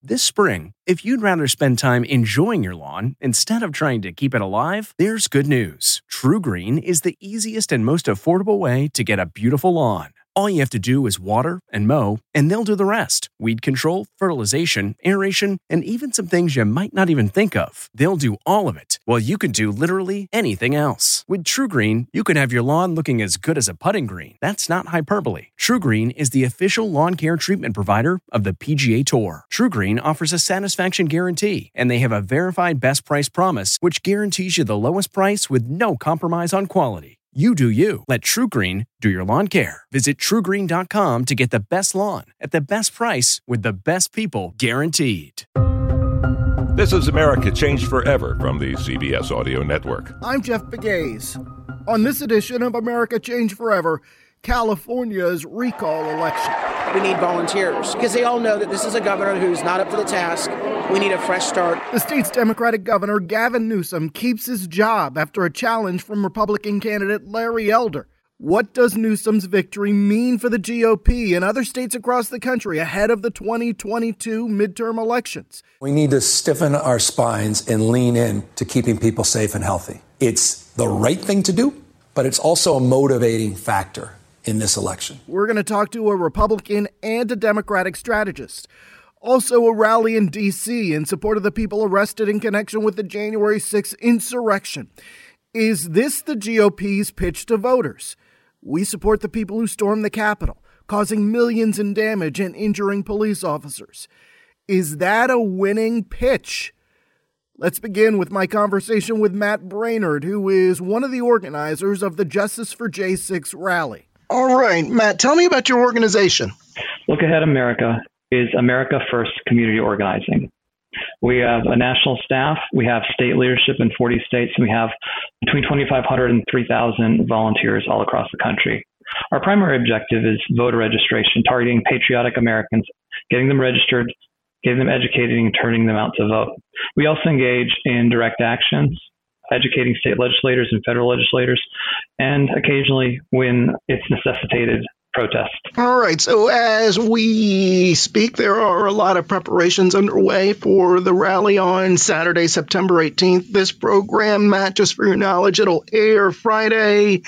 This spring, if you'd rather spend time enjoying your lawn instead of trying to keep it alive, there's good news. TruGreen is the easiest and most affordable way to get a beautiful lawn. All you have to do is water and mow, and they'll do the rest. Weed control, fertilization, aeration, and even some things you might not even think of. They'll do all of it, while you can do literally anything else. With TruGreen, you can have your lawn looking as good as a putting green. That's not hyperbole. TruGreen is the official lawn care treatment provider of the PGA Tour. TruGreen offers a satisfaction guarantee, and they have a verified best price promise, which guarantees you the lowest price with no compromise on quality. You do you. Let TruGreen do your lawn care. Visit TruGreen.com to get the best lawn at the best price with the best people guaranteed. This is America Changed Forever from the CBS Audio Network. I'm Jeff Begaze. On this edition of America Changed Forever, California's recall election. We need volunteers because they all know that this is a governor who's not up to the task. We need a fresh start. The state's Democratic governor, Gavin Newsom, keeps his job after a challenge from Republican candidate Larry Elder. What does Newsom's victory mean for the GOP and other states across the country ahead of the 2022 midterm elections? We need to stiffen our spines and lean in to keeping people safe and healthy. It's the right thing to do, but it's also a motivating factor in this election. We're going to talk to a Republican and a Democratic strategist. Also a rally in D.C. in support of the people arrested in connection with the January 6th insurrection. Is this the GOP's pitch to voters? We support the people who stormed the Capitol, causing millions in damage and injuring police officers. Is that a winning pitch? Let's begin with my conversation with Matt Brainerd, who is one of the organizers of the Justice for J6 rally. All right, Matt, tell me about your organization. Look Ahead America is America First community organizing. We have a national staff, we have state leadership in 40 states, and we have between 2,500 and 3,000 volunteers all across the country. Our primary objective is voter registration, targeting patriotic Americans, getting them registered, getting them educated, and turning them out to vote. We also engage in direct actions, educating state legislators and federal legislators, and occasionally, when it's necessitated, protest. All right. So as we speak, there are a lot of preparations underway for the rally on Saturday, September 18th. This program, Matt, just for your knowledge, it'll air Friday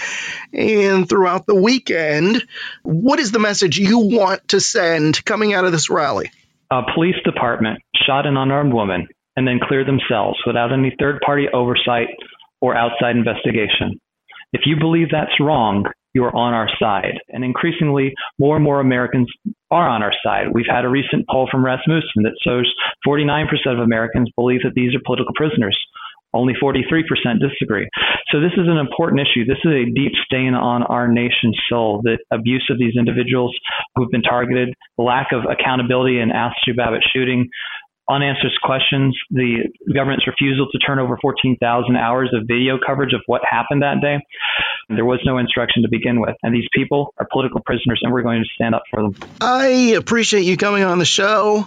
and throughout the weekend. What is the message you want to send coming out of this rally? A police department shot an unarmed woman and then cleared themselves without any third-party oversight or outside investigation. If you believe that's wrong, you are on our side. And increasingly, more and more Americans are on our side. We've had a recent poll from Rasmussen that shows 49% of Americans believe that these are political prisoners. Only 43% disagree. So this is an important issue. This is a deep stain on our nation's soul, the abuse of these individuals who've been targeted, the lack of accountability in Ashley Babbitt shooting, unanswered questions, the government's refusal to turn over 14,000 hours of video coverage of what happened that day. There was no instruction to begin with. And these people are political prisoners, and we're going to stand up for them. I appreciate you coming on the show.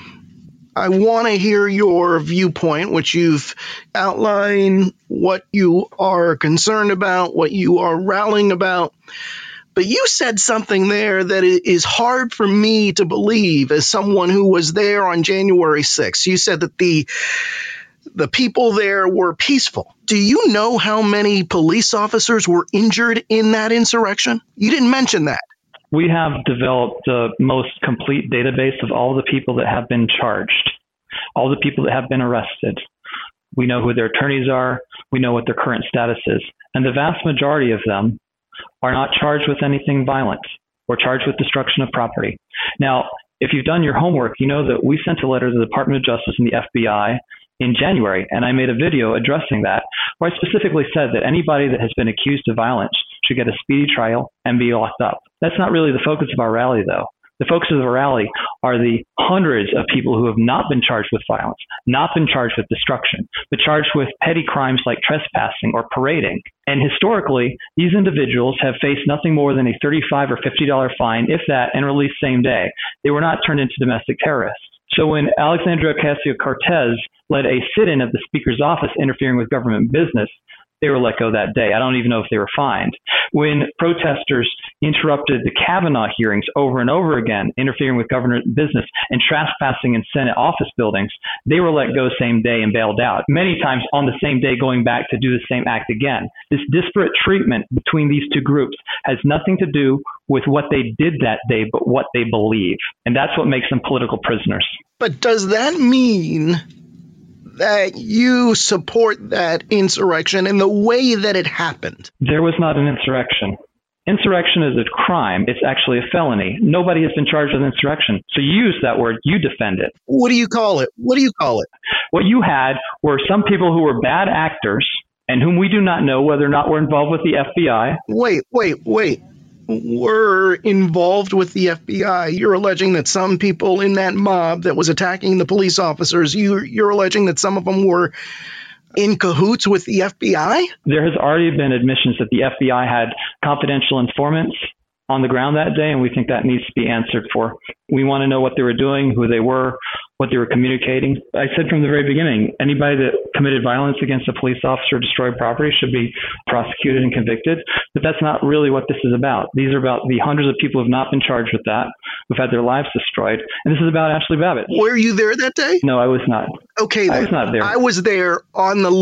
I want to hear your viewpoint, which you've outlined what you are concerned about, what you are rallying about. But you said something there that is hard for me to believe as someone who was there on January 6th. You said that the people there were peaceful. Do you know how many police officers were injured in that insurrection? You didn't mention that. We have developed the most complete database of all the people that have been charged, all the people that have been arrested. We know who their attorneys are. We know what their current status is. And the vast majority of them are not charged with anything violent or charged with destruction of property. Now, if you've done your homework, you know that we sent a letter to the Department of Justice and the FBI in January, and I made a video addressing that, where I specifically said that anybody that has been accused of violence should get a speedy trial and be locked up. That's not really the focus of our rally, though. The focus of the rally are the hundreds of people who have not been charged with violence, not been charged with destruction, but charged with petty crimes like trespassing or parading. And historically, these individuals have faced nothing more than a $35 or $50 fine, if that, and released same day. They were not turned into domestic terrorists. So when Alexandria Ocasio-Cortez led a sit-in at the Speaker's office interfering with government business, they were let go that day. I don't even know if they were fined. When protesters interrupted the Kavanaugh hearings over and over again, interfering with government business and trespassing in Senate office buildings, they were let go same day and bailed out. Many times on the same day going back to do the same act again. This disparate treatment between these two groups has nothing to do with what they did that day, but what they believe. And that's what makes them political prisoners. But does that mean that you support that insurrection and the way that it happened? There was not an insurrection. Insurrection is a crime. It's actually a felony. Nobody has been charged with insurrection. So you use that word, you defend it. What do you call it? What you had were some people who were bad actors and whom we do not know whether or not were involved with the FBI. Wait. Were involved with the FBI. You're alleging that some people in that mob that was attacking the police officers, you're alleging that some of them were in cahoots with the FBI? There has already been admissions that the FBI had confidential informants on the ground that day, and we think that needs to be answered for. We want to know what they were doing, who they were, what they were communicating. I said from the very beginning, anybody that committed violence against a police officer or destroyed property should be prosecuted and convicted, but that's not really what this is about. These are about the hundreds of people who have not been charged with that, who've had their lives destroyed, and this is about Ashley Babbitt. Were you there that day? No, I was not. Okay, I was not there. I was there on the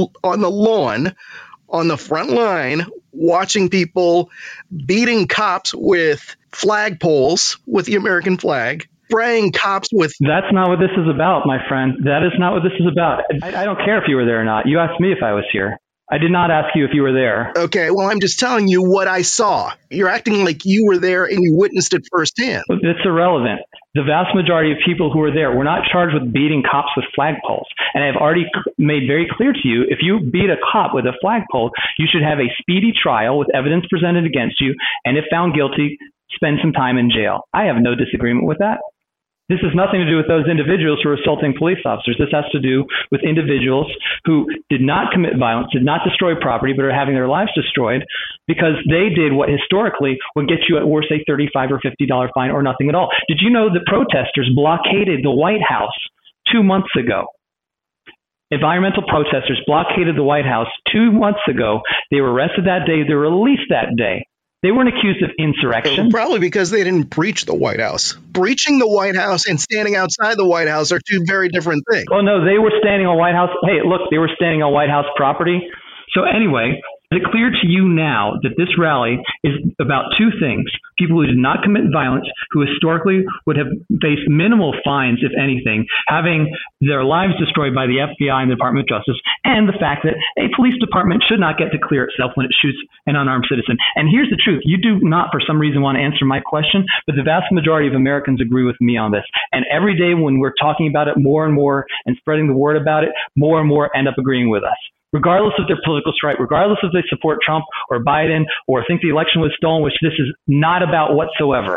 lawn, on the front line, watching people beating cops with flagpoles with the American flag, spraying cops with... That's not what this is about, my friend. That is not what this is about. I don't care if you were there or not. You asked me if I was here. I did not ask you if you were there. Okay, well, I'm just telling you what I saw. You're acting like you were there and you witnessed it firsthand. It's irrelevant. The vast majority of people who were there were not charged with beating cops with flagpoles. And I've already made very clear to you, if you beat a cop with a flagpole, you should have a speedy trial with evidence presented against you, and if found guilty, spend some time in jail. I have no disagreement with that. This has nothing to do with those individuals who are assaulting police officers. This has to do with individuals who did not commit violence, did not destroy property, but are having their lives destroyed because they did what historically would get you at worst a $35 or $50 fine or nothing at all. Did you know that protesters blockaded the White House 2 months ago? Environmental protesters blockaded the White House 2 months ago. They were arrested that day. They were released that day. They weren't accused of insurrection. Probably because they didn't breach the White House. Breaching the White House and standing outside the White House are two very different things. Oh, no, they were standing on White House. Hey, look, they were standing on White House property. So anyway, is it clear to you now that this rally is about two things? People who did not commit violence, who historically would have faced minimal fines, if anything, having their lives destroyed by the FBI and the Department of Justice, and the fact that a police department should not get to clear itself when it shoots an unarmed citizen. And here's the truth. You do not, for some reason, want to answer my question, but the vast majority of Americans agree with me on this. And every day when we're talking about it more and more and spreading the word about it, more and more end up agreeing with us. Regardless of their political stripe, regardless if they support Trump or Biden or think the election was stolen, which this is not about whatsoever.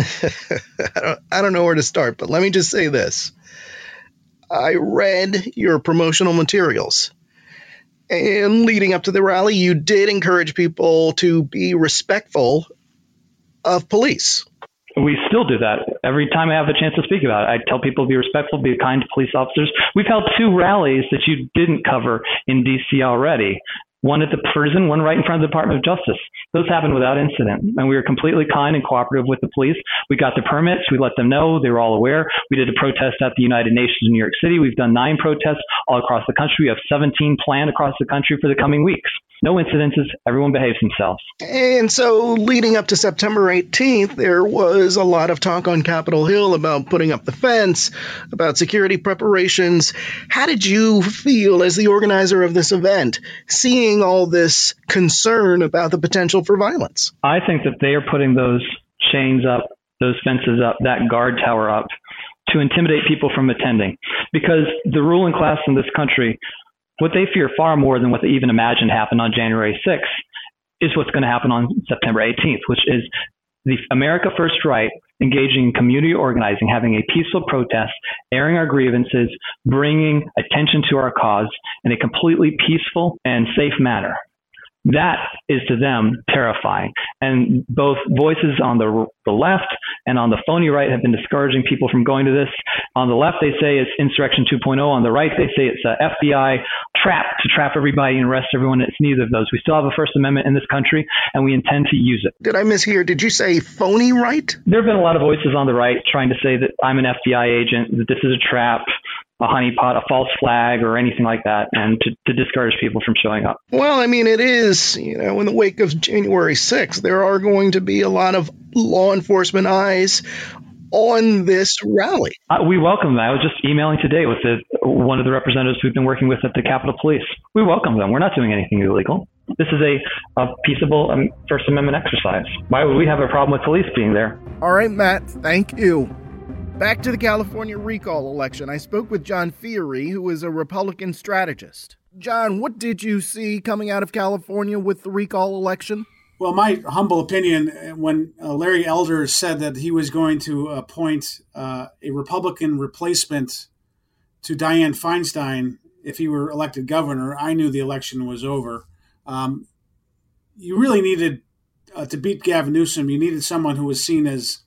I don't know where to start, but let me just say this. I read your promotional materials. And leading up to the rally, you did encourage people to be respectful of police. We still do that. Every time I have a chance to speak about it, I tell people to be respectful, be kind to police officers. We've held 2 rallies that you didn't cover in D.C. already. One at the prison, one right in front of the Department of Justice. Those happened without incident. And we were completely kind and cooperative with the police. We got the permits. We let them know. They were all aware. We did a protest at the United Nations in New York City. We've done 9 protests all across the country. We have 17 planned across the country for the coming weeks. No incidences. Everyone behaves themselves. And so leading up to September 18th, there was a lot of talk on Capitol Hill about putting up the fence, about security preparations. How did you feel as the organizer of this event, seeing all this concern about the potential for violence? I think that they are putting those chains up, those fences up, that guard tower up to intimidate people from attending. Because the ruling class in this country, what they fear far more than what they even imagined happened on January 6th is what's going to happen on September 18th, which is the America First right engaging in community organizing, having a peaceful protest, airing our grievances, bringing attention to our cause in a completely peaceful and safe manner. That is to them terrifying. And both voices on the left and on the phony right have been discouraging people from going to this. On the left, they say it's Insurrection 2.0. On the right, they say it's FBI trap to trap everybody and arrest everyone. It's neither of those. We still have a First Amendment in this country, and we intend to use it. Did I mishear? Did you say phony right? There have been a lot of voices on the right trying to say that I'm an FBI agent, that this is a trap, a honeypot, a false flag, or anything like that, and to discourage people from showing up. Well, I mean, it is, in the wake of January 6th, there are going to be a lot of law enforcement eyes on this rally. We welcome that. I was just emailing today with one of the representatives we've been working with at the Capitol Police. We welcome them. We're not doing anything illegal. This is a peaceable First Amendment exercise. Why would we have a problem with police being there? All right, Matt, thank you. Back to the California recall election. I spoke with John Feehery, who is a Republican strategist. John, what did you see coming out of California with the recall election? Well, my humble opinion, when Larry Elder said that he was going to appoint a Republican replacement to Dianne Feinstein if he were elected governor, I knew the election was over. You really needed, to beat Gavin Newsom, you needed someone who was seen as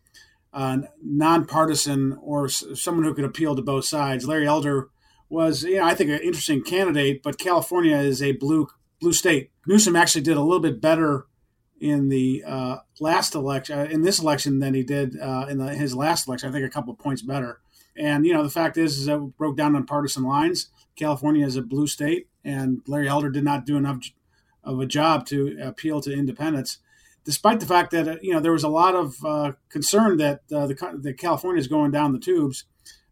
nonpartisan or someone who could appeal to both sides. Larry Elder was, I think, an interesting candidate, but California is a blue state. Newsom actually did a little bit better in the last election, in this election, than he did in his last election. I think a couple of points better. And, the fact is that it broke down on partisan lines. California is a blue state, and Larry Elder did not do enough of a job to appeal to independents, despite the fact that, there was a lot of concern that the California is going down the tubes.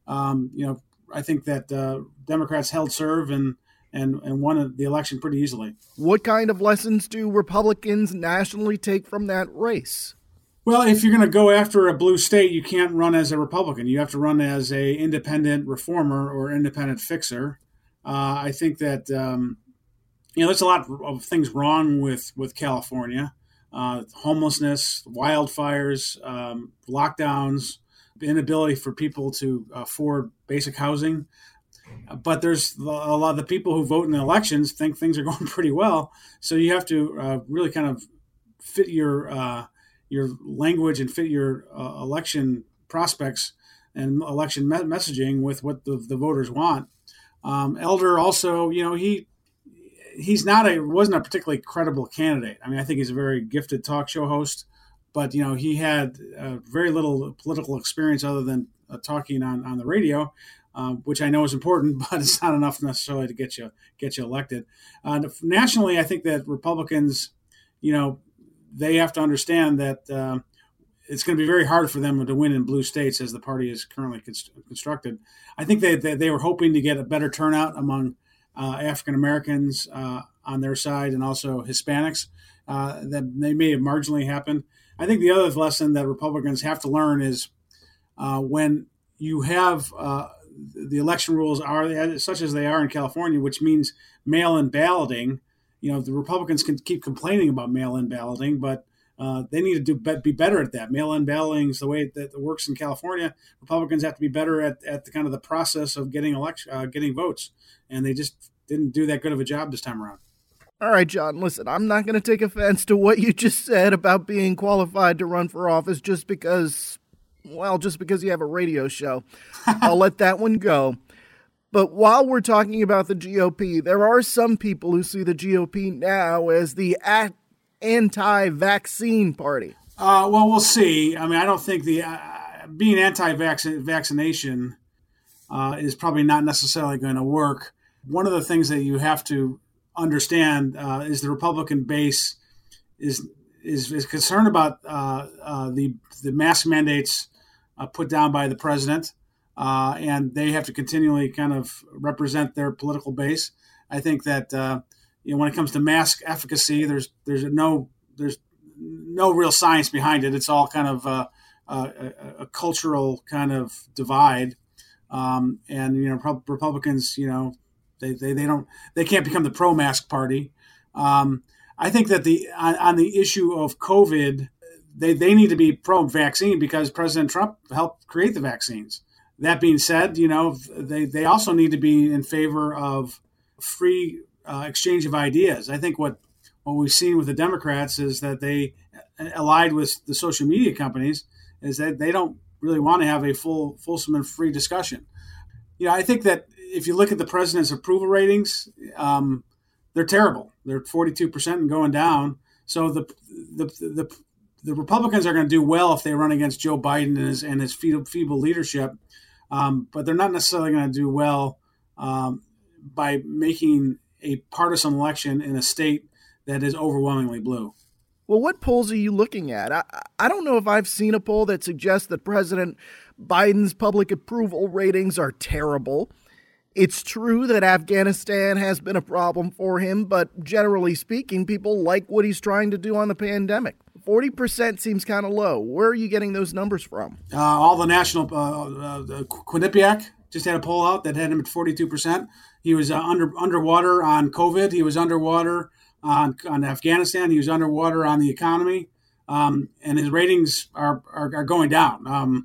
I think that Democrats held serve and won the election pretty easily. What kind of lessons do Republicans nationally take from that race? Well, if you're going to go after a blue state, you can't run as a Republican. You have to run as a independent reformer or independent fixer. I think that, there's a lot of things wrong with California. Homelessness, wildfires, lockdowns, the inability for people to afford basic housing. But there's a lot of the people who vote in the elections think things are going pretty well. So you have to really kind of fit your language and fit your election prospects and election messaging with what the voters want. Elder also, wasn't a particularly credible candidate. I mean, I think he's a very gifted talk show host, but he had very little political experience other than talking on the radio. Which I know is important, but it's not enough necessarily to get you elected. Nationally, I think that Republicans, they have to understand that it's going to be very hard for them to win in blue states as the party is currently constructed. I think they were hoping to get a better turnout among African Americans on their side and also Hispanics. That they may have marginally happened. I think the other lesson that Republicans have to learn is when you have the election rules are such as they are in California, which means mail-in balloting. The Republicans can keep complaining about mail-in balloting, but they need to be better at that. Mail-in balloting is the way that it works in California. Republicans have to be better at the kind of the process of getting votes, and they just didn't do that good of a job this time around. All right, John, listen, I'm not going to take offense to what you just said about being qualified to run for office just because you have a radio show. I'll let that one go. But while we're talking about the GOP, there are some people who see the GOP now as the anti-vaccine party. Well, we'll see. I mean, I don't think being anti-vaccination is probably not necessarily going to work. One of the things that you have to understand is the Republican base is concerned about the mask mandates put down by the president, and they have to continually kind of represent their political base. I think that when it comes to mask efficacy, there's no real science behind it. It's all kind of a cultural kind of divide, and Republicans, they can't become the pro-mask party. I think that on the issue of COVID, they need to be pro-vaccine because President Trump helped create the vaccines. That being said, they also need to be in favor of free exchange of ideas. I think what we've seen with the Democrats is that they allied with the social media companies is that they don't really want to have a fulsome and free discussion. I think that if you look at the president's approval ratings, they're terrible. They're 42% and going down. So the Republicans are going to do well if they run against Joe Biden and his feeble leadership, but they're not necessarily going to do well by making a partisan election in a state that is overwhelmingly blue. Well, what polls are you looking at? I don't know if I've seen a poll that suggests that President Biden's public approval ratings are terrible. It's true that Afghanistan has been a problem for him, but generally speaking, people like what he's trying to do on the pandemic. 40% seems kind of low. Where are you getting those numbers from? All the national, Quinnipiac just had a poll out that had him at 42%. He was underwater on COVID. He was underwater on Afghanistan. He was underwater on the economy. And his ratings are going down.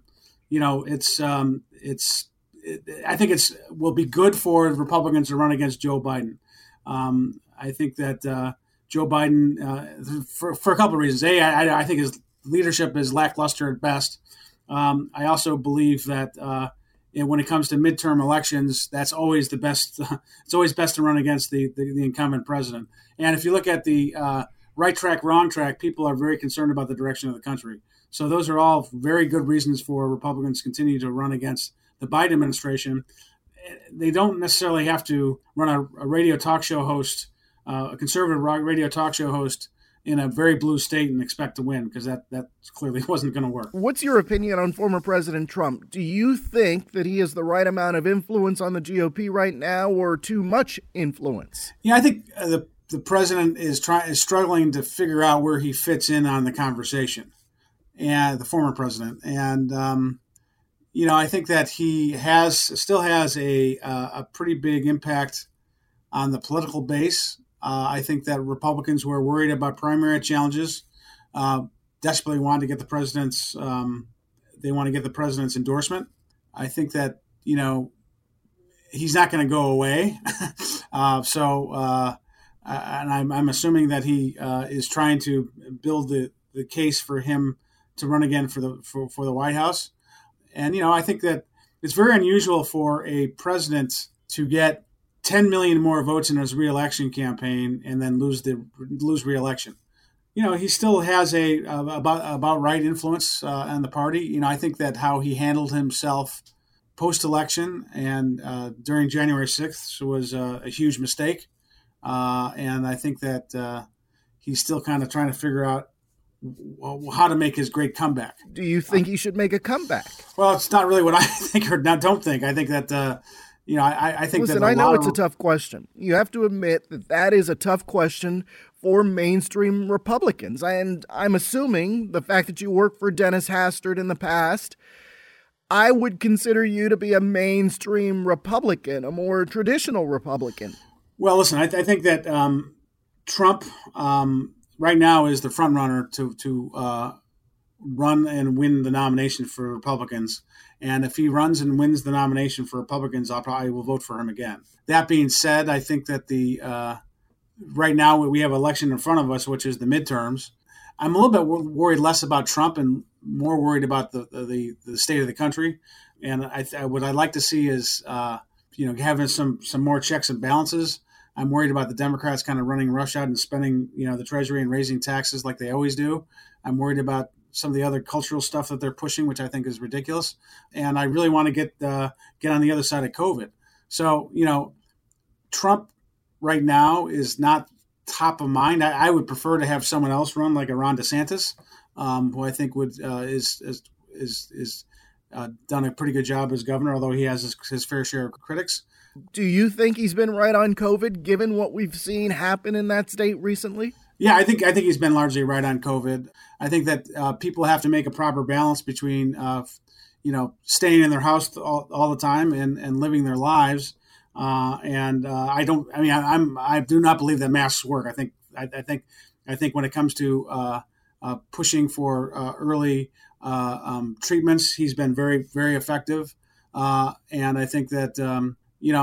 I think it will be good for Republicans to run against Joe Biden. I think that Joe Biden, for a couple of reasons. I think his leadership is lackluster at best. I also believe that when it comes to midterm elections, that's always the best. It's always best to run against the incumbent president. And if you look at the right track, wrong track, people are very concerned about the direction of the country. So those are all very good reasons for Republicans to continue to run against the Biden administration. They don't necessarily have to run a radio talk show host, a conservative radio talk show host in a very blue state and expect to win, because that clearly wasn't going to work. What's your opinion on former President Trump? Do you think that he has the right amount of influence on the GOP right now, or too much influence? Yeah, I think the president is struggling to figure out where he fits in on the conversation, and the former president. And I think that he still has a pretty big impact on the political base. I think that Republicans who are worried about primary challenges desperately want to get the president's. They want to get the president's endorsement. I think that he's not going to go away. And I'm assuming that he is trying to build the case for him to run again for the White House. And I think that it's very unusual for a president to get 10 million more votes in his reelection campaign and then lose reelection. He still has a about right influence on the party. I think that how he handled himself post-election and during January 6th was a huge mistake. And I think that he's still kind of trying to figure out how to make his great comeback. Do you think he should make a comeback? Well, it's not really what I think or don't think. I think that, I think Listen, that I know it's a tough question. You have to admit that is a tough question for mainstream Republicans. And I'm assuming the fact that you worked for Dennis Hastert in the past, I would consider you to be a mainstream Republican, a more traditional Republican. Well, listen, I think that Trump right now is the front runner to run and win the nomination for Republicans. And if he runs and wins the nomination for Republicans, I probably will vote for him again. That being said, I think that right now we have an election in front of us, which is the midterms. I'm a little bit worried less about Trump and more worried about the state of the country. And what I'd like to see is having some more checks and balances. I'm worried about the Democrats kind of running roughshod and spending, the Treasury and raising taxes like they always do. I'm worried about some of the other cultural stuff that they're pushing, which I think is ridiculous. And I really want to get on the other side of COVID. So, Trump right now is not top of mind. I would prefer to have someone else run, like a Ron DeSantis, who I think is done a pretty good job as governor, although he has his fair share of critics. Do you think he's been right on COVID, given what we've seen happen in that state recently? Yeah, I think he's been largely right on COVID. I think that people have to make a proper balance between, staying in their house all the time and living their lives. I do not believe that masks work. I think when it comes to pushing for early treatments, he's been very, very effective. And I think that,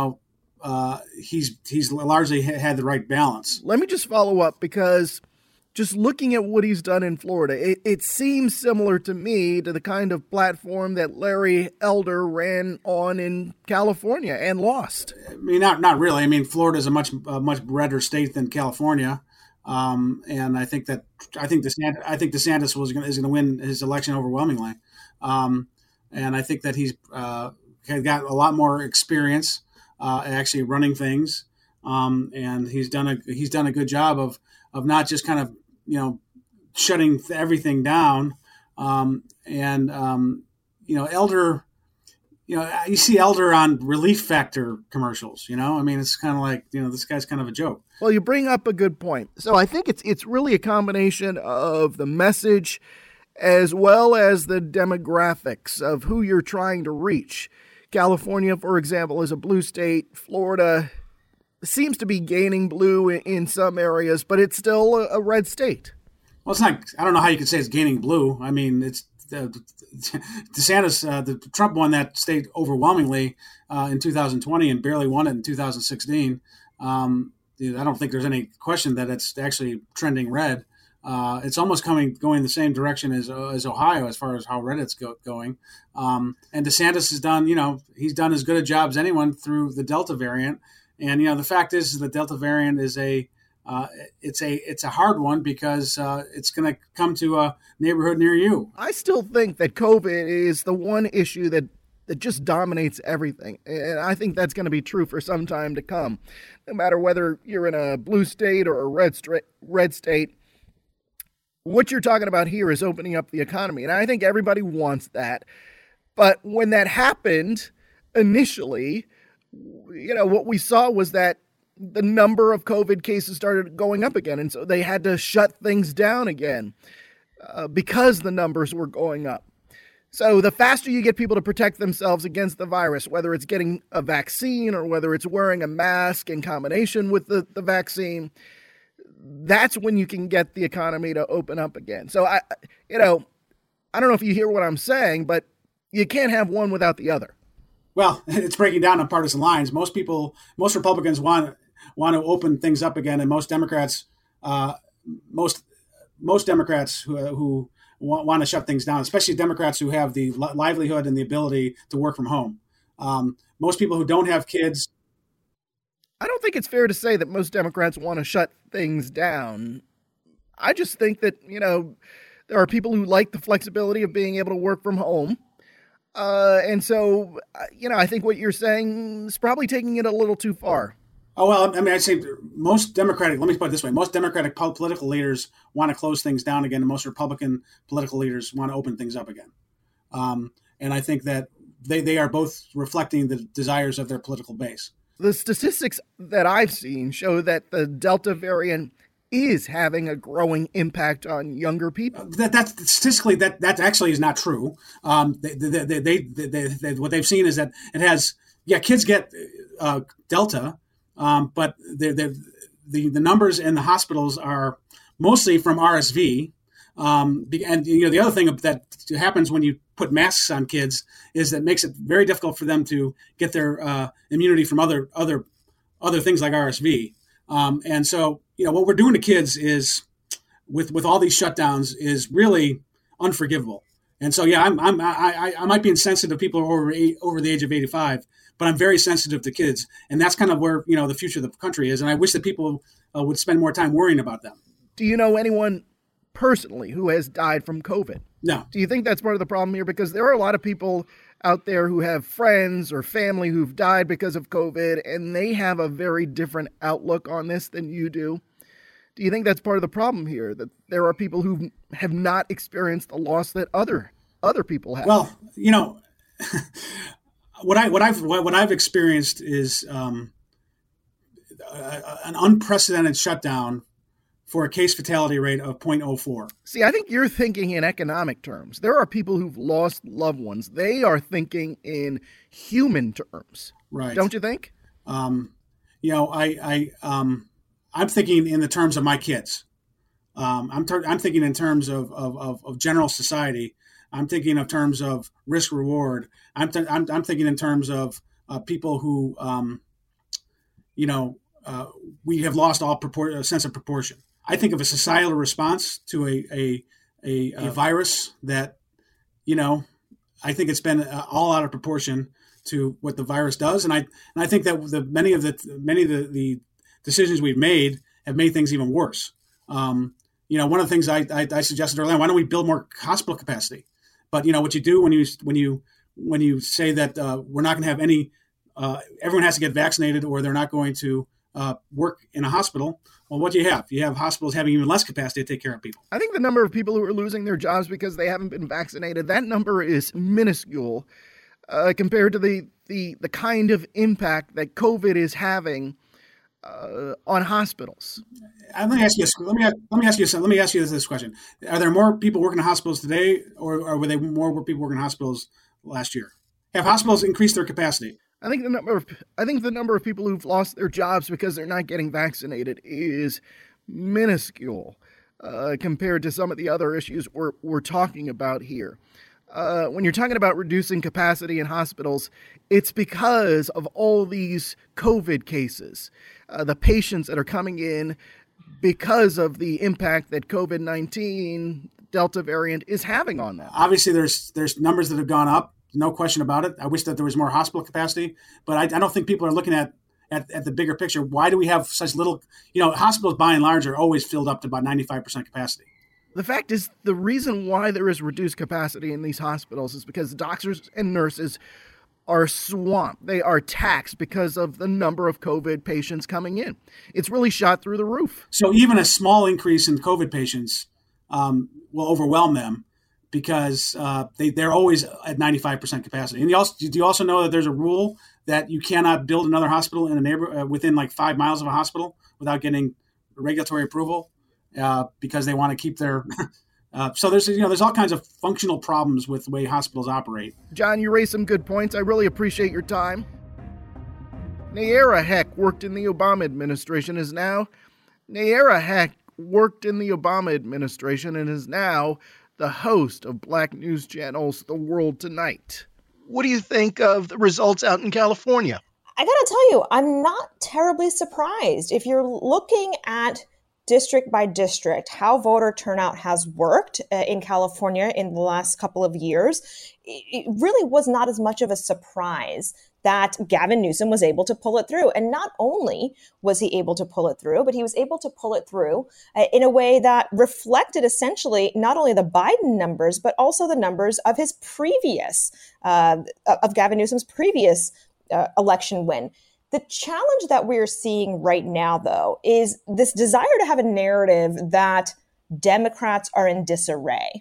he's largely had the right balance. Let me just follow up, because just looking at what he's done in Florida, it seems similar to me to the kind of platform that Larry Elder ran on in California and lost. I mean, not really. I mean, Florida is a much redder state than California, and I think DeSantis is going to win his election overwhelmingly, and I think that he's got a lot more experience actually running things, and he's done a good job of not just kind of shutting everything down. Elder, you see Elder on Relief Factor commercials, I mean, it's kind of like, this guy's kind of a joke. Well, you bring up a good point. So I think it's really a combination of the message as well as the demographics of who you're trying to reach. California, for example, is a blue state. Florida seems to be gaining blue in some areas, but it's still a red state. Well, it's not. I don't know how you could say it's gaining blue. I mean, it's DeSantis. Trump won that state overwhelmingly in 2020 and barely won it in 2016. I don't think there's any question that it's actually trending red. It's almost going the same direction as Ohio as far as how red it's going. And DeSantis has done. He's done as good a job as anyone through the Delta variant. And the fact is the Delta variant is it's a hard one because it's going to come to a neighborhood near you. I still think that COVID is the one issue that just dominates everything, and I think that's going to be true for some time to come. No matter whether you're in a blue state or a red state, what you're talking about here is opening up the economy, and I think everybody wants that. But when that happened initially, what we saw was that the number of COVID cases started going up again. And so they had to shut things down again because the numbers were going up. So the faster you get people to protect themselves against the virus, whether it's getting a vaccine or whether it's wearing a mask in combination with the vaccine, that's when you can get the economy to open up again. So I don't know if you hear what I'm saying, but you can't have one without the other. Well, it's breaking down on partisan lines. Most Republicans want to open things up again, and most Democrats, who want to shut things down, especially Democrats who have the livelihood and the ability to work from home. Most people who don't have kids. I don't think it's fair to say that most Democrats want to shut things down. I just think that, there are people who like the flexibility of being able to work from home. And so, I think what you're saying is probably taking it a little too far. Oh, well, I mean, I'd say let me put it this way. Most Democratic political leaders want to close things down again, and most Republican political leaders want to open things up again. And I think that they are both reflecting the desires of their political base. The statistics that I've seen show that the Delta variant is having a growing impact on younger people. That's statistically that actually is not true. What they've seen is that it has kids get Delta, but the numbers in the hospitals are mostly from RSV. And the other thing that happens when you put masks on kids is that it makes it very difficult for them to get their immunity from other things like RSV. And so, what we're doing to kids is with all these shutdowns is really unforgivable. And so, I might be insensitive to people who are over the age of 85, but I'm very sensitive to kids. And that's kind of where, the future of the country is. And I wish that people would spend more time worrying about them. Do you know anyone personally who has died from COVID? No. Do you think that's part of the problem here? Because there are a lot of people out there who have friends or family who've died because of COVID, and they have a very different outlook on this than you do. Do you think that's part of the problem here, that there are people who have not experienced the loss that other people have? Well, what I've experienced is an unprecedented shutdown for a case fatality rate of 0.04. See, I think you're thinking in economic terms. There are people who've lost loved ones. They are thinking in human terms. Right. Don't you think? I'm thinking in the terms of my kids. I'm thinking in terms of general society. I'm thinking in terms of risk reward. I'm thinking in terms of people who, we have lost all sense of proportion. I think of a societal response to a virus that, I think it's been all out of proportion to what the virus does, and I think that many of the decisions we've made have made things even worse. One of the things I suggested earlier, why don't we build more hospital capacity? But what you do when you say that we're not going to have any, everyone has to get vaccinated or they're not going to work in a hospital. Well, what do you have? You have hospitals having even less capacity to take care of people. I think the number of people who are losing their jobs because they haven't been vaccinated, that number is minuscule compared to the kind of impact that COVID is having on hospitals. Let me ask you this question: are there more people working in hospitals today, or were they more people working in hospitals last year? Have hospitals increased their capacity? I think the number of people who've lost their jobs because they're not getting vaccinated is minuscule compared to some of the other issues we're talking about here. When you're talking about reducing capacity in hospitals, it's because of all these COVID cases, the patients that are coming in because of the impact that COVID-19 Delta variant is having on them. Obviously, there's numbers that have gone up. No question about it. I wish that there was more hospital capacity, but I don't think people are looking at the bigger picture. Why do we have such little, hospitals by and large are always filled up to about 95% capacity. The fact is, the reason why there is reduced capacity in these hospitals is because doctors and nurses are swamped. They are taxed because of the number of COVID patients coming in. It's really shot through the roof. So even a small increase in COVID patients will overwhelm them because they're always at 95% capacity. And do you also know that there's a rule that you cannot build another hospital in a neighborhood within like 5 miles of a hospital without getting regulatory approval? Because they want to keep their so there's all kinds of functional problems with the way hospitals operate. John, you raised some good points. I really appreciate your time. Nayera Heck worked in the Obama administration and is now the host of Black News Channel's The World Tonight. What do you think of the results out in California? I gotta tell you, I'm not terribly surprised. If you're looking at district by district, how voter turnout has worked in California in the last couple of years, it really was not as much of a surprise that Gavin Newsom was able to pull it through. And not only was he able to pull it through, but he was able to pull it through in a way that reflected essentially not only the Biden numbers, but also the numbers of his previous, of Gavin Newsom's previous election win. The challenge that we're seeing right now, though, is this desire to have a narrative that Democrats are in disarray.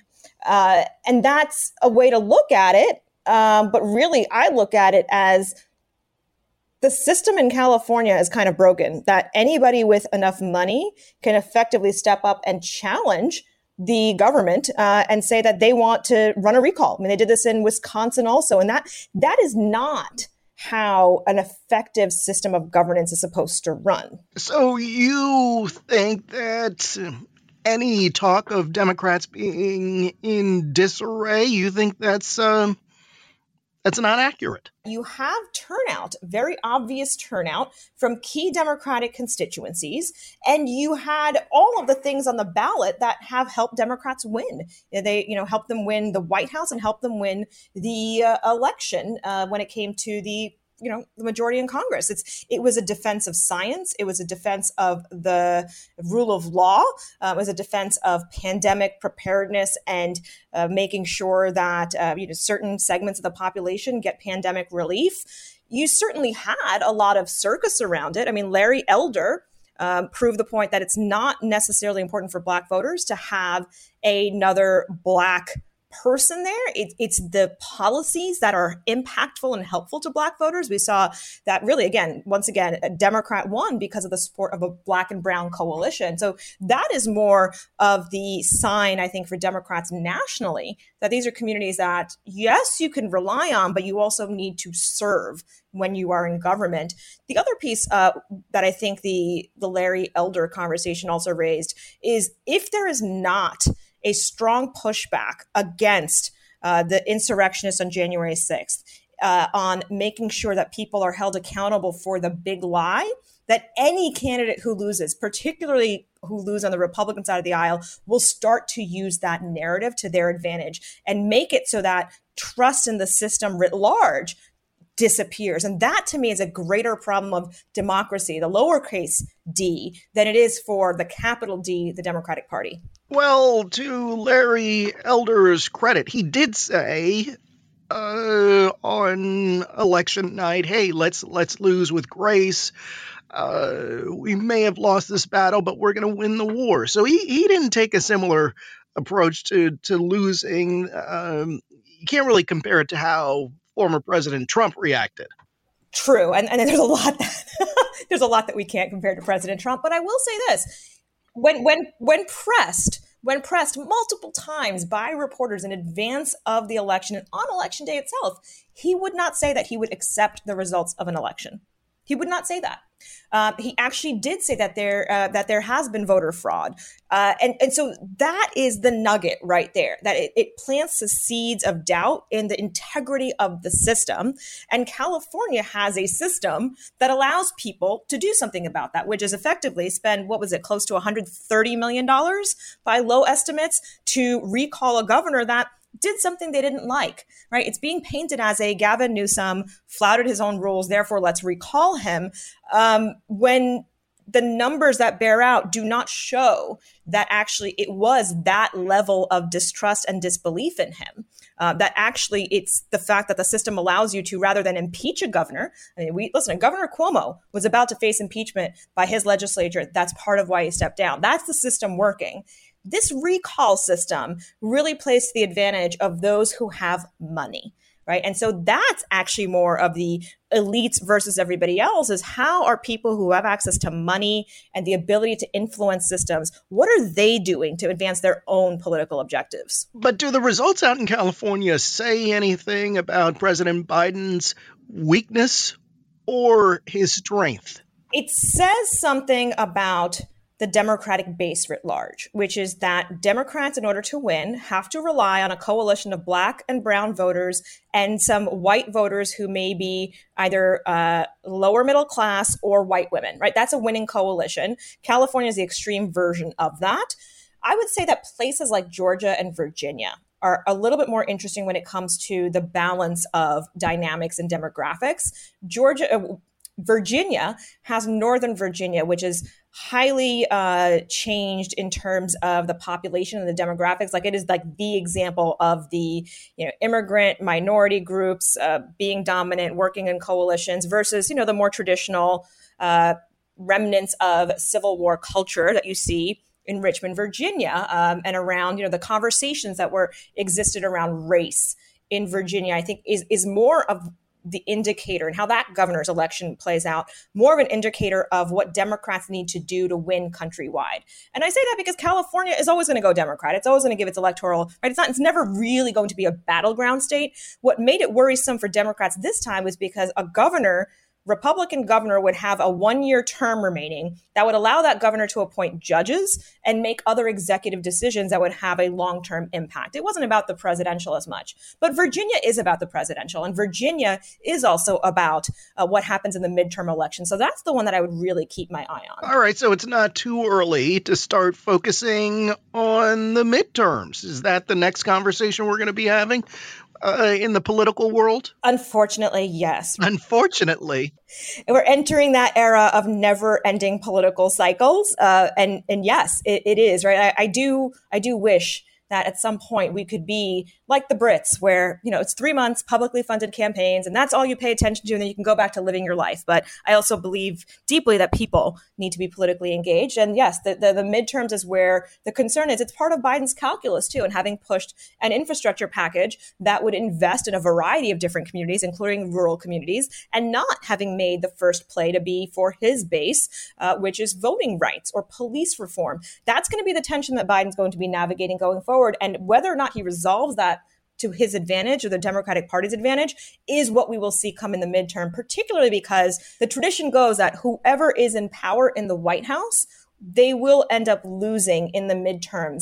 And that's a way to look at it. But really, I look at it as the system in California is kind of broken, that anybody with enough money can effectively step up and challenge the government and say that they want to run a recall. I mean, they did this in Wisconsin also. And that is not how an effective system of governance is supposed to run. So you think that any talk of Democrats being in disarray, you think that's not accurate? You have turnout, very obvious turnout from key Democratic constituencies, and you had all of the things on the ballot that have helped Democrats win. They, helped them win the White House and helped them win the election when it came to the majority in Congress. It was a defense of science. It was a defense of the rule of law. It was a defense of pandemic preparedness and making sure that certain segments of the population get pandemic relief. You certainly had a lot of circus around it. I mean, Larry Elder proved the point that it's not necessarily important for Black voters to have another Black person there. It's the policies that are impactful and helpful to Black voters. We saw that really, once again, a Democrat won because of the support of a Black and brown coalition. So that is more of the sign, I think, for Democrats nationally, that these are communities that, yes, you can rely on, but you also need to serve when you are in government. The other piece that I think the Larry Elder conversation also raised is if there is not a strong pushback against the insurrectionists on January 6th. on making sure that people are held accountable for the big lie that any candidate who loses, particularly who lose on the Republican side of the aisle, will start to use that narrative to their advantage and make it so that trust in the system writ large disappears. And that, to me, is a greater problem of democracy, the lowercase d, than it is for the capital D, the Democratic Party. Well, to Larry Elder's credit, he did say on election night, hey, let's lose with grace. We may have lost this battle, but we're going to win the war. So he didn't take a similar approach to losing. You can't really compare it to how former President Trump reacted. True. And there's a lot that we can't compare to President Trump. But I will say this. When pressed multiple times by reporters in advance of the election and on election day itself, he would not say that he would accept the results of an election. He would not say that. He actually did say that there has been voter fraud. And so that is the nugget right there, that it plants the seeds of doubt in the integrity of the system. And California has a system that allows people to do something about that, which is effectively spend, close to $130 million by low estimates to recall a governor that did something they didn't like, right? It's being painted as a Gavin Newsom flouted his own rules, therefore let's recall him, when the numbers that bear out do not show that actually it was that level of distrust and disbelief in him. That actually it's the fact that the system allows you to, rather than impeach a governor. I mean, Governor Cuomo was about to face impeachment by his legislature. That's part of why he stepped down. That's the system working. This recall system really plays to the advantage of those who have money, right? And so that's actually more of the elites versus everybody else, is how are people who have access to money and the ability to influence systems, what are they doing to advance their own political objectives? But do the results out in California say anything about President Biden's weakness or his strength? It says something about the Democratic base writ large, which is that Democrats, in order to win, have to rely on a coalition of Black and brown voters and some white voters who may be either lower middle class or white women, right? That's a winning coalition. California is the extreme version of that. I would say that places like Georgia and Virginia are a little bit more interesting when it comes to the balance of dynamics and demographics. Virginia has Northern Virginia, which is highly changed in terms of the population and the demographics. Like, it is like the example of the immigrant minority groups being dominant, working in coalitions versus the more traditional remnants of Civil War culture that you see in Richmond, Virginia, and around the conversations that existed around race in Virginia. I think is more of the indicator, and how that governor's election plays out, more of an indicator of what Democrats need to do to win countrywide. And I say that because California is always going to go Democrat. It's always going to give its electoral, right? It's never really going to be a battleground state. What made it worrisome for Democrats this time was because a Republican governor would have a 1-year term remaining that would allow that governor to appoint judges and make other executive decisions that would have a long-term impact. It wasn't about the presidential as much, but Virginia is about the presidential, and Virginia is also about what happens in the midterm election. So that's the one that I would really keep my eye on. All right, so it's not too early to start focusing on the midterms. Is that the next conversation we're going to be having? In the political world? Unfortunately, yes. Unfortunately. We're entering that era of never-ending political cycles. And yes, it is, right? I do wish that at some point we could be like the Brits, where, it's 3 months, publicly funded campaigns, and that's all you pay attention to, and then you can go back to living your life. But I also believe deeply that people need to be politically engaged. And yes, the midterms is where the concern is. It's part of Biden's calculus, too, and having pushed an infrastructure package that would invest in a variety of different communities, including rural communities, and not having made the first play to be for his base, which is voting rights or police reform. That's going to be the tension that Biden's going to be navigating going forward. And whether or not he resolves that to his advantage or the Democratic Party's advantage is what we will see come in the midterm, particularly because the tradition goes that whoever is in power in the White House, they will end up losing in the midterms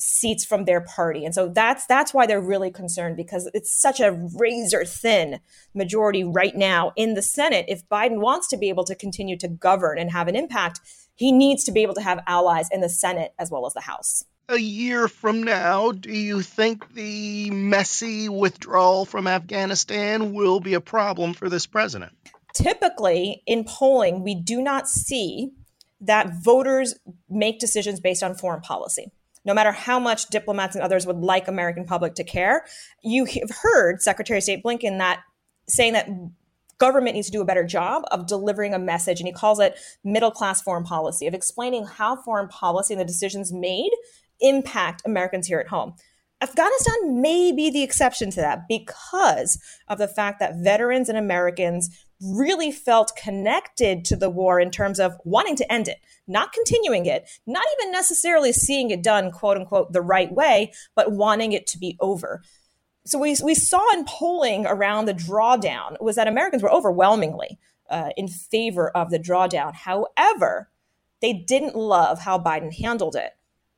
seats from their party. And so that's why they're really concerned, because it's such a razor thin majority right now in the Senate. If Biden wants to be able to continue to govern and have an impact, he needs to be able to have allies in the Senate as well as the House. A year from now, do you think the messy withdrawal from Afghanistan will be a problem for this president? Typically, in polling, we do not see that voters make decisions based on foreign policy. No matter how much diplomats and others would like American public to care, you have heard Secretary of State Blinken saying that government needs to do a better job of delivering a message, and he calls it middle-class foreign policy, of explaining how foreign policy and the decisions made impact Americans here at home. Afghanistan may be the exception to that because of the fact that veterans and Americans really felt connected to the war in terms of wanting to end it, not continuing it, not even necessarily seeing it done, quote unquote, the right way, but wanting it to be over. So we saw in polling around the drawdown was that Americans were overwhelmingly in favor of the drawdown. However, they didn't love how Biden handled it.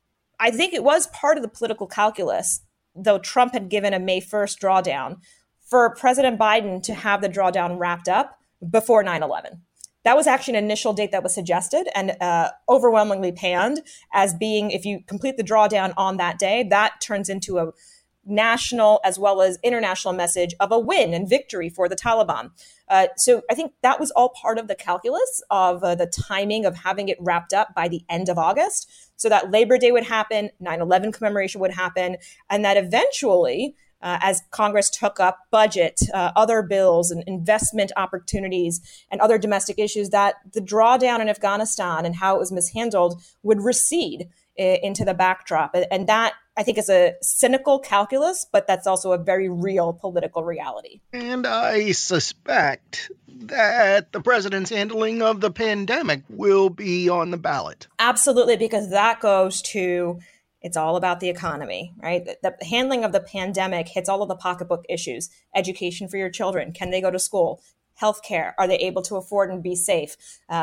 I think it was part of the political calculus, though Trump had given a May 1st drawdown, for President Biden to have the drawdown wrapped up before 9/11. That was actually an initial date that was suggested and overwhelmingly panned as being, if you complete the drawdown on that day, that turns into a national as well as international message of a win and victory for the Taliban. So I think that was all part of the calculus of the timing of having it wrapped up by the end of August, so that Labor Day would happen, 9/11 commemoration would happen, and that eventually, as Congress took up budget, other bills and investment opportunities and other domestic issues, that the drawdown in Afghanistan and how it was mishandled would recede into the backdrop. And that, I think, is a cynical calculus, but that's also a very real political reality. And I suspect that the president's handling of the pandemic will be on the ballot. Absolutely, because that goes to, it's all about the economy, right? The handling of the pandemic hits all of the pocketbook issues. Education for your children. Can they go to school? Healthcare. Are they able to afford and be safe?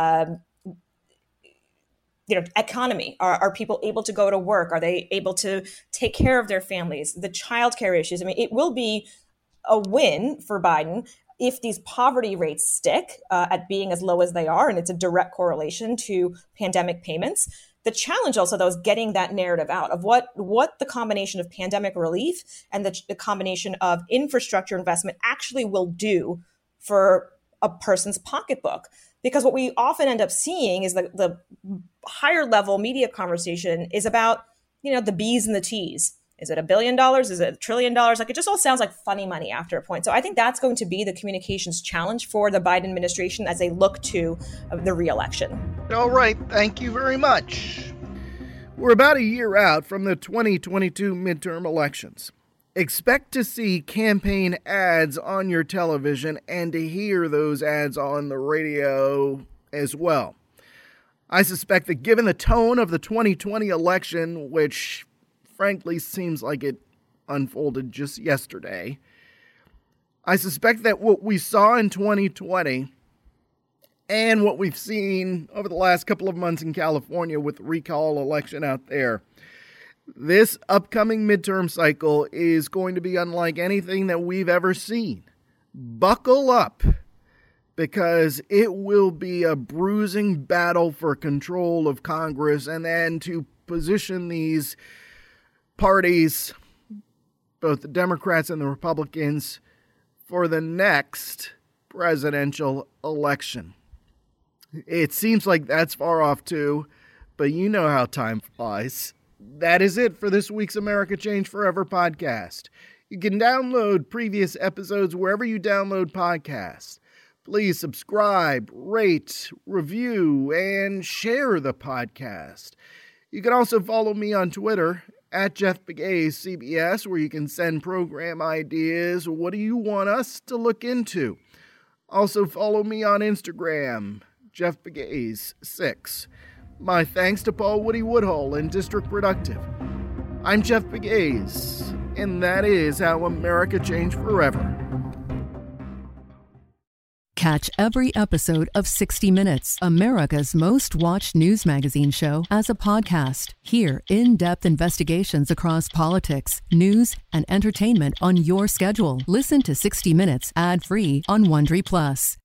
Economy. Are people able to go to work? Are they able to take care of their families? The childcare issues. I mean, it will be a win for Biden if these poverty rates stick at being as low as they are, and it's a direct correlation to pandemic payments. The challenge also, though, is getting that narrative out of what the combination of pandemic relief and the combination of infrastructure investment actually will do for a person's pocketbook. Because what we often end up seeing is the higher level media conversation is about, the B's and the T's. Is it $1 billion? Is it $1 trillion? Like, it just all sounds like funny money after a point. So I think that's going to be the communications challenge for the Biden administration as they look to the reelection. All right. Thank you very much. We're about a year out from the 2022 midterm elections. Expect to see campaign ads on your television and to hear those ads on the radio as well. I suspect that given the tone of the 2020 election, which frankly seems like it unfolded just yesterday, I suspect that what we saw in 2020 and what we've seen over the last couple of months in California with the recall election out there, this upcoming midterm cycle is going to be unlike anything that we've ever seen. Buckle up, because it will be a bruising battle for control of Congress and then to position these parties, both the Democrats and the Republicans, for the next presidential election. It seems like that's far off too, but you know how time flies. That is it for this week's America Change Forever podcast. You can download previous episodes wherever you download podcasts. Please subscribe, rate, review, and share the podcast. You can also follow me on Twitter at Jeff Pegues CBS, where you can send program ideas. What do you want us to look into? Also follow me on Instagram, Jeff Pegues 6. My thanks to Paul Woody Woodhull and District Productive. I'm Jeff Pegues, and that is how America changed forever. Catch every episode of 60 Minutes, America's most watched news magazine show, as a podcast. Hear in-depth investigations across politics, news, and entertainment on your schedule. Listen to 60 Minutes ad-free on Wondery Plus.